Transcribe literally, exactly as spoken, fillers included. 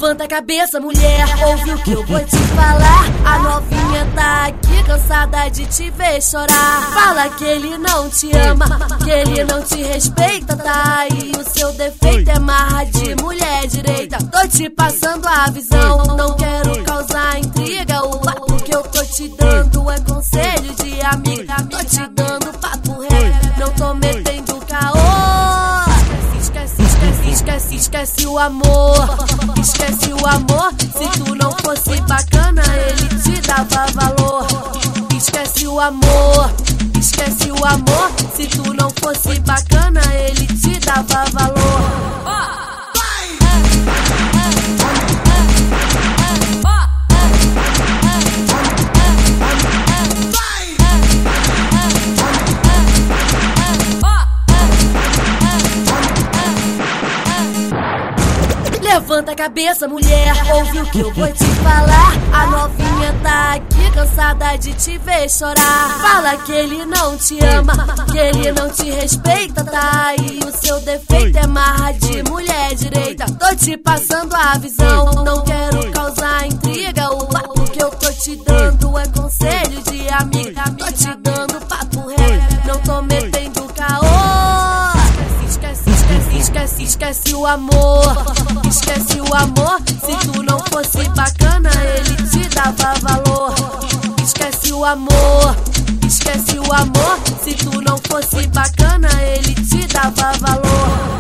Levanta a cabeça, mulher, ouve o que eu vou te falar. A novinha tá aqui cansada de te ver chorar. Fala que ele não te ama, que ele não te respeita, tá aí o seu defeito é marra de mulher direita. Tô te passando a visão, não quero causar intriga. O papo que eu tô te dando é conselho de amiga. Tô te dando papo reto, não tô metendo caô. Esquece, esquece, esquece, esquece o amor. Esquece o amor, se tu não fosse bacana ele te dava valor. Esquece o amor, esquece o amor, se tu não fosse bacana ele te dava valor. Levanta a cabeça, mulher, ouve o que eu vou te falar. A novinha tá aqui cansada de te ver chorar. Fala que ele não te ama, que ele não te respeita, tá aí o seu defeito é marra de mulher direita. Tô te passando a visão, não quero causar intriga. O papo que eu tô te dando é conselho de amiga. Tô te dando papo reto, não tô metendo caô. Esquece, esquece, esquece, esquece o amor. Esquece o amor, se tu não fosse bacana ele te dava valor. Esquece o amor, esquece o amor, se tu não fosse bacana ele te dava valor.